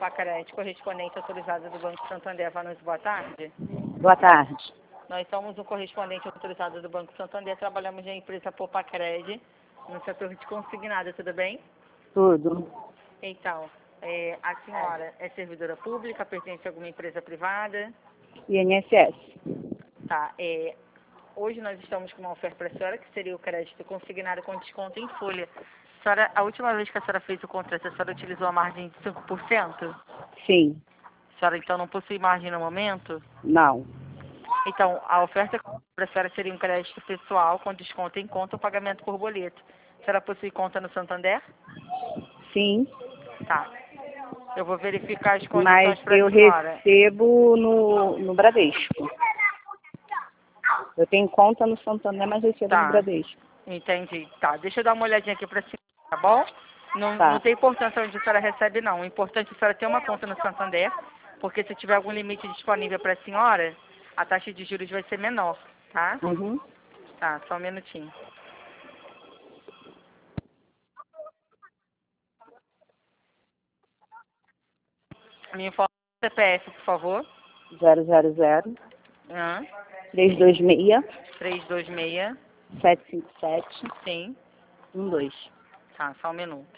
Pacarete, correspondente autorizado do Banco Santander. Vanucci, boa tarde. Boa tarde. Nós somos o correspondente autorizado do Banco Santander, trabalhamos na empresa Popacred, no setor de consignado, tudo bem? Tudo. Então, a senhora é servidora pública, pertence a alguma empresa privada? INSS. Tá, hoje nós estamos com uma oferta para a senhora, que seria o crédito consignado com desconto em folha. Senhora, a última vez que a senhora fez o contrato, a senhora utilizou a margem de 5%? Sim. A senhora então não possui margem no momento? Não. Então, a oferta para a senhora seria um crédito pessoal com desconto em conta ou pagamento por boleto. A senhora possui conta no Santander? Sim. Tá. Eu vou verificar as Mas condições para eu a senhora. recebo no Bradesco. Eu tenho conta no Santander, mas recebo no Tá, Bradesco. entendi. Tá, deixa eu dar uma olhadinha aqui para a senhora, tá bom? Não, Tá. não tem importância onde a senhora recebe, não. O importante é a senhora ter uma conta no Santander, porque se tiver algum limite disponível para a senhora, a taxa de juros vai ser menor, tá? Uhum. Tá, só um minutinho. Me informa o CPF, por favor. 000 Hã? 326 326, 757 sim. 12. Tá, só um minuto.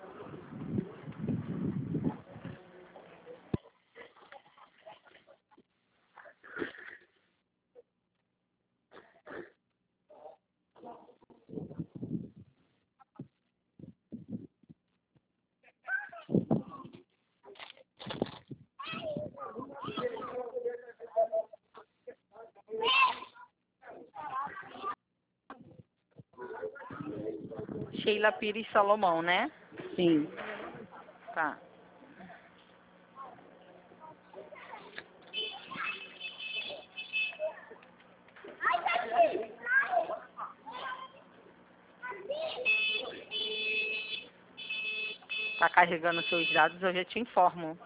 Sheila Pires Salomão, né? Sim. Tá. Tá carregando seus dados, eu já te informo.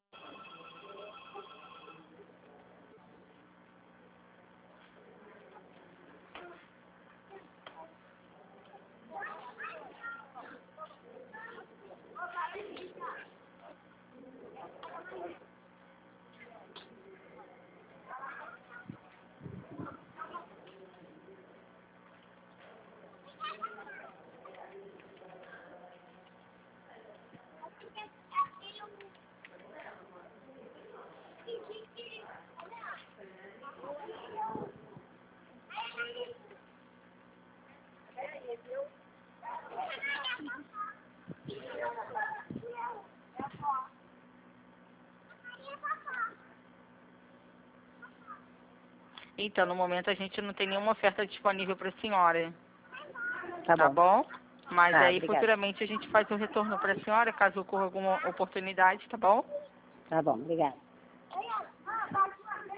Então, no momento a gente não tem nenhuma oferta disponível para a senhora, tá bom? Mas Tá, aí obrigada. futuramente a gente faz o retorno para a senhora, caso ocorra alguma oportunidade, tá bom? Tá bom, obrigada.